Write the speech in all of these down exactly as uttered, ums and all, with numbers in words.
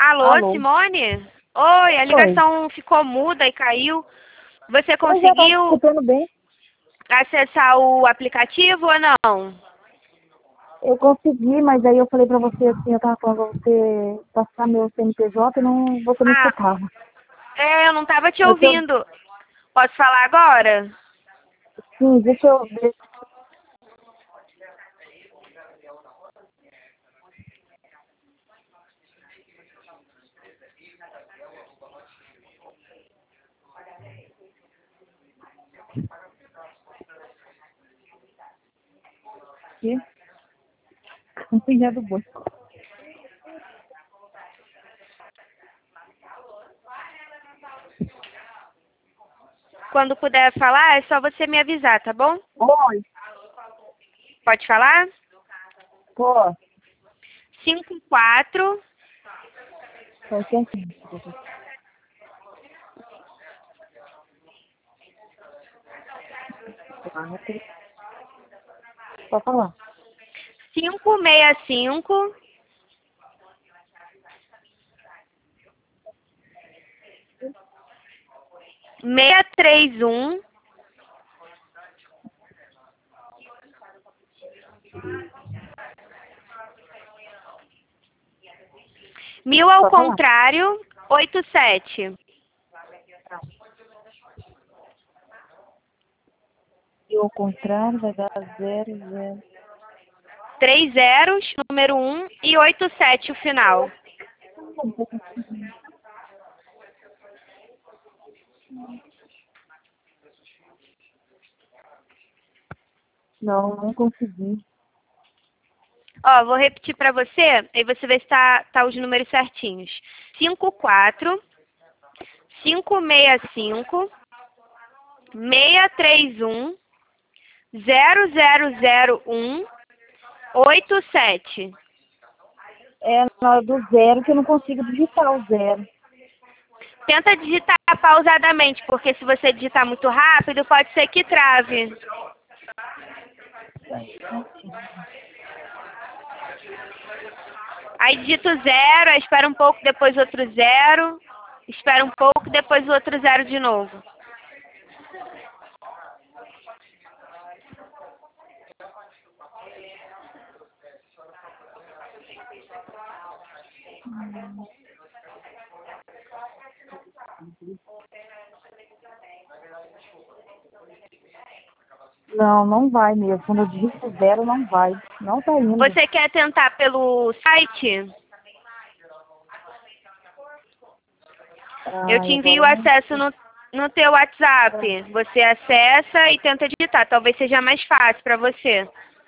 Alô, Alô? Simone? Oi, a Oi. ligação ficou muda e caiu. Você Eu já estava conseguiu escutando bem. acessar o aplicativo ou não? Eu consegui, mas aí eu falei pra você assim, eu tava falando pra você passar meu C N P J e não, você não Ah, escutava. é, eu não estava te Eu tô, ouvindo. Posso falar agora? sim, deixa eu ver. Aqui. Não tem nada bom. Quando puder falar, é só você me avisar, tá bom? Oi, Pode falar? pô. Cinco quatro Foi quietinho. Quatro. Pode falar. cinco seis cinco seis três um mil ao Pode falar. contrário oito sete. E ao contrário vai dar zero, zero. Três zeros, número um e oito sete o final. Não, não consegui. Ó, vou repetir para você, aí você vê se tá, tá os números certinhos. Cinco quatro cinco seis cinco seis três um zero zero zero um oito sete. É na hora do zero que eu não consigo digitar o zero. Tenta digitar pausadamente, porque se você digitar muito rápido, pode ser que trave. Aí digita o zero, aí espera um pouco, depois outro zero, espera um pouco, depois o outro zero de novo. Não, não vai mesmo. Quando eu digito zero, não vai. Não tá indo. Você quer tentar pelo site? Eu te Ai, envio agora o eu não acesso sei. no, no teu WhatsApp. Você acessa e tenta digitar. Talvez seja mais fácil para você.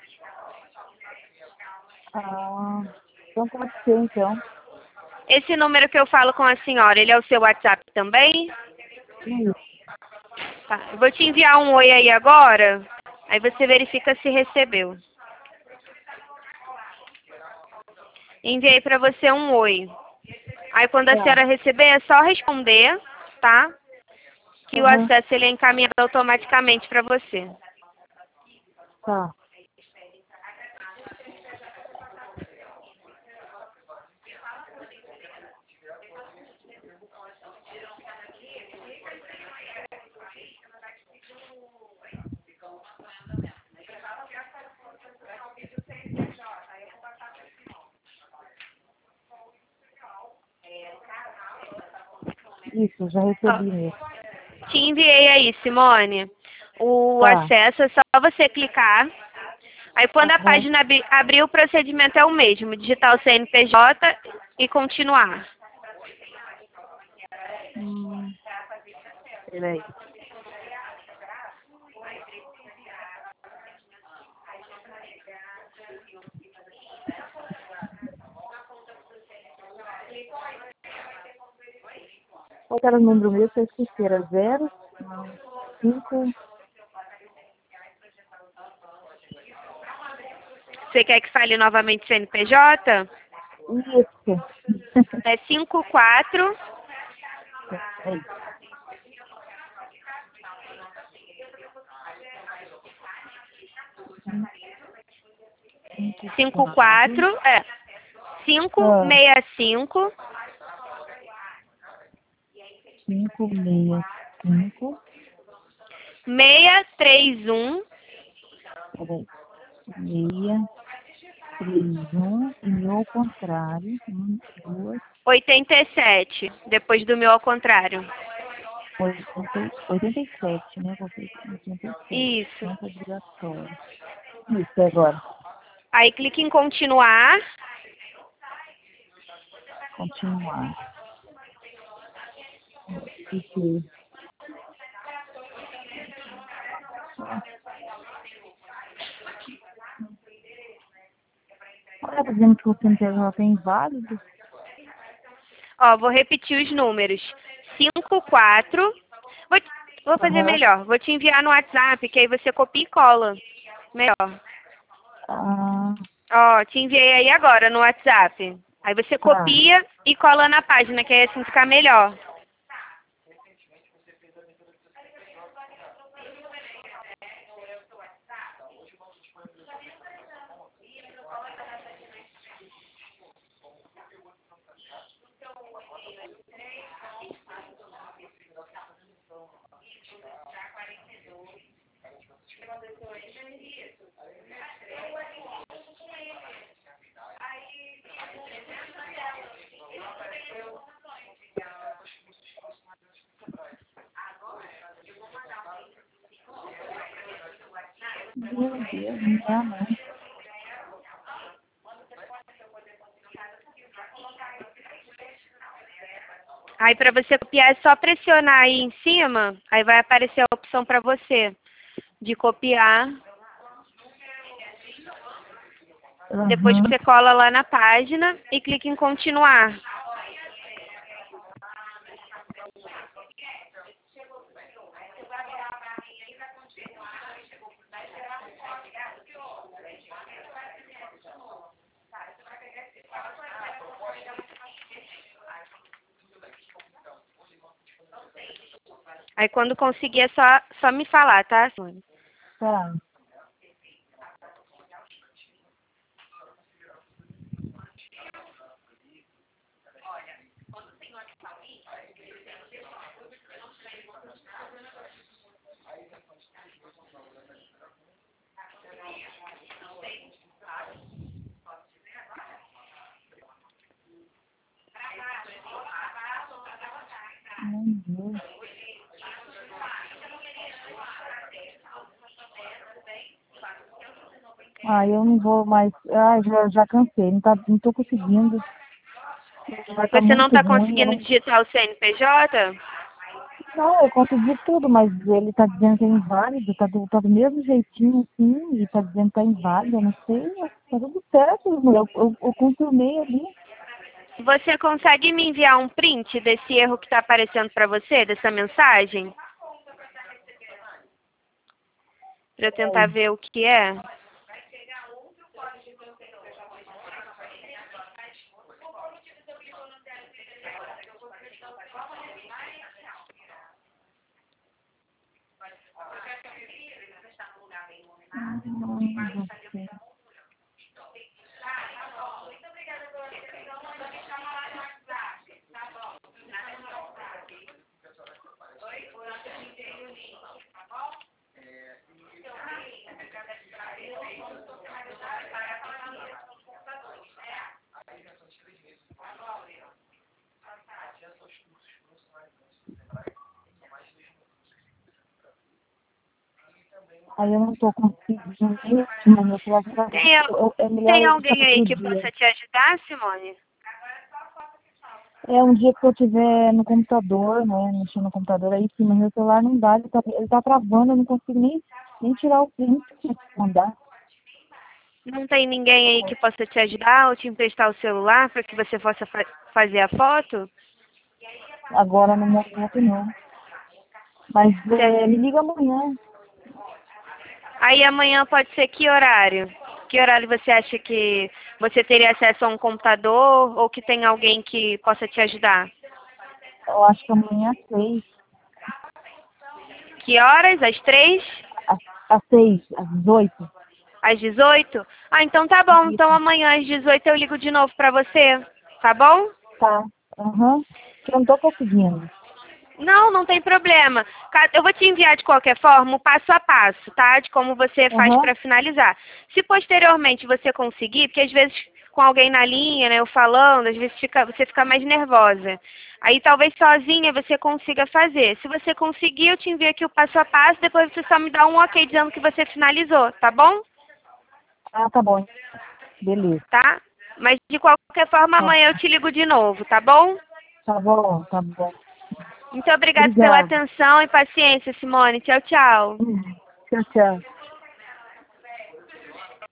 Ah, então pode ser, então. Esse número que eu falo com a senhora, ele é o seu WhatsApp também? Isso. Tá. Eu vou te enviar um oi aí agora. Aí você verifica se recebeu. Enviei para você um oi. Aí quando a Tá. senhora receber, é só responder, tá? Que o Aham. acesso ele é encaminhado automaticamente para você. Tá. Isso, já Ó, recebi mesmo. te enviei aí, Simone. O Tá. acesso é só você clicar. Aí quando a Aham. página abri- abrir, o procedimento é o mesmo. Digitar o C N P J e continuar. Hum, peraí. Qual que era o número meu que eu esqueci? Era zero? Não. Cinco. Você quer que fale novamente C N P J? Isso. É cinco quatro Peraí. Cinco, cinco quatro. quatro é cinco Ah, seis cinco cinco seis cinco. seis três um. Peraí. seis três um e meu ao contrário. Um, duas, oitenta e sete. Depois do meu ao contrário. oitenta, oitenta e sete, né? Vou ver aqui, oitenta e sete. Isso. Ponto obrigatório. Isso, agora. Aí clique em continuar. Continuar. Fiquei. Olha, tá dizendo que o C N P J é inválido? Ó, vou repetir os números. cinco quatro. Vou, vou fazer Aham. melhor. Vou te enviar no WhatsApp, que aí você copia e cola. Melhor. Ah, Ó, te enviei aí agora no WhatsApp. Aí você tá. copia e cola na página, que aí assim fica melhor. Meu Deus, não dá não. Aí para você copiar é só pressionar aí em cima, aí vai aparecer a opção para você de copiar. Depois Aham. você cola lá na página e clica em continuar. Aí quando conseguir é só, só me falar, tá, Sônia? Tá. Meu Deus. Ah, eu não vou mais. Ah, já, já cansei. Não, tá, não tô conseguindo. Vai tá Você não muito está ruim. Eu conseguindo não... digitar o C N P J? não, eu consegui tudo, mas ele tá dizendo que é inválido. Tá do, tá do mesmo jeitinho assim. E tá dizendo que tá inválido. Eu não sei. Tá tudo certo. Eu, eu, eu confirmei ali. Você consegue me enviar um print desse erro que está aparecendo para você, dessa mensagem? Para eu tentar ver o que é? Ai, não sei. Aí eu não tô conseguindo mesmo, meu celular tá- Tem, al- é melhor tem eu deixar alguém para aí outro que dia. possa te ajudar, Simone? É um dia que eu tiver no computador, né, mexendo no computador aí sim, mas meu celular não dá, ele tá, ele tá travando, eu não consigo nem, nem tirar o print pra mandar. Não tem ninguém aí que possa te ajudar ou te emprestar o celular para que você possa fa fazer a foto? Agora no momento não. Mas é, Você- me liga amanhã. Aí amanhã pode ser que horário? Que horário você acha que você teria acesso a um computador ou que tem alguém que possa te ajudar? Eu acho que amanhã às seis. Que horas? Às três? Às, às seis, às dezoito. Às dezoito? Ah, então tá bom. Então Isso. amanhã às dezoito eu ligo de novo pra você. Tá bom? Tá. Aham. Que eu não tô conseguindo. Não, não tem problema. Ca- Eu vou te enviar de qualquer forma o passo a passo, tá? De como você faz Aham. para finalizar. Se posteriormente você conseguir, porque às vezes com alguém na linha, né, eu falando, às vezes fica, você fica mais nervosa. Aí talvez sozinha você consiga fazer. Se você conseguir, eu te envio aqui o passo a passo, depois você só me dá um ok dizendo que você finalizou, tá bom? Ah, tá bom. Beleza. Tá? Mas de qualquer forma, Tá, amanhã eu te ligo de novo, tá bom? tá bom, tá bom. Muito obrigada pela Obrigada. atenção e paciência, Simone. Tchau, tchau. Tchau, tchau.